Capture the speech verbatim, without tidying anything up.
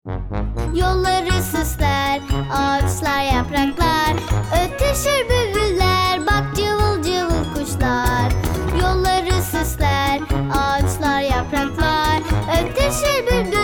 Yolları süsler ağaçlar, yapraklar. Ötüşür bülbüller, bak cıvıl cıvıl kuşlar. Yolları süsler ağaçlar, yapraklar. Ötüşür bülbüller,